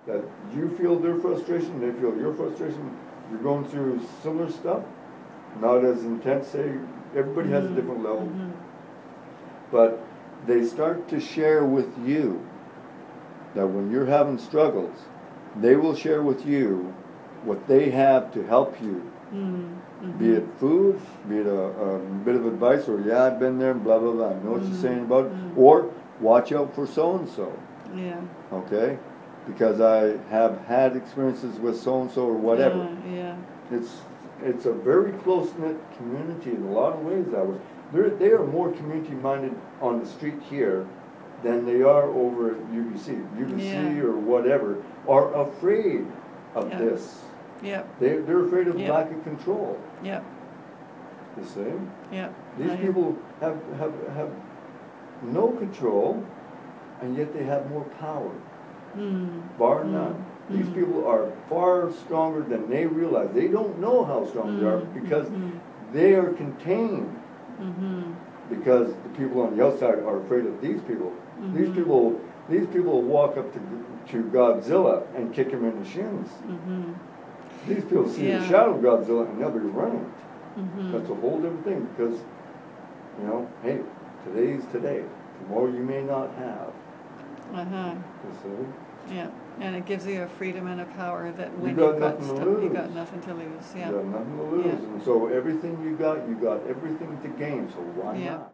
that you feel their frustration, they feel your frustration, you're going through similar stuff, not as intense, say, everybody has a different level, but they start to share with you that when you're having struggles, they will share with you what they have to help you. Be it food, be it a bit of advice, or yeah, I've been there, blah, blah, blah, I know what you're saying about it, or watch out for so-and-so. Yeah. Okay? Because I have had experiences with so-and-so or whatever. Yeah. It's a very close-knit community in a lot of ways that way. They are more community-minded on the street here than they are over at UBC. UBC or whatever are afraid of this. Yep. They're afraid of lack of control. Yep. You see? Yep. These people have no control, and yet they have more power. Bar none. These people are far stronger than they realize. They don't know how strong they are because they are contained. Because the people on the outside are afraid of these people. These people will walk up to Godzilla and kick him in the shins. These people see the shadow of Godzilla and they'll be running. That's a whole different thing because, you know, hey, today's today. Tomorrow you may not have. You see? Yeah, and it gives you a freedom and a power that when you've got stuff, you got nothing to lose. Yeah. You got nothing to lose. And so everything you got everything to gain. So why not?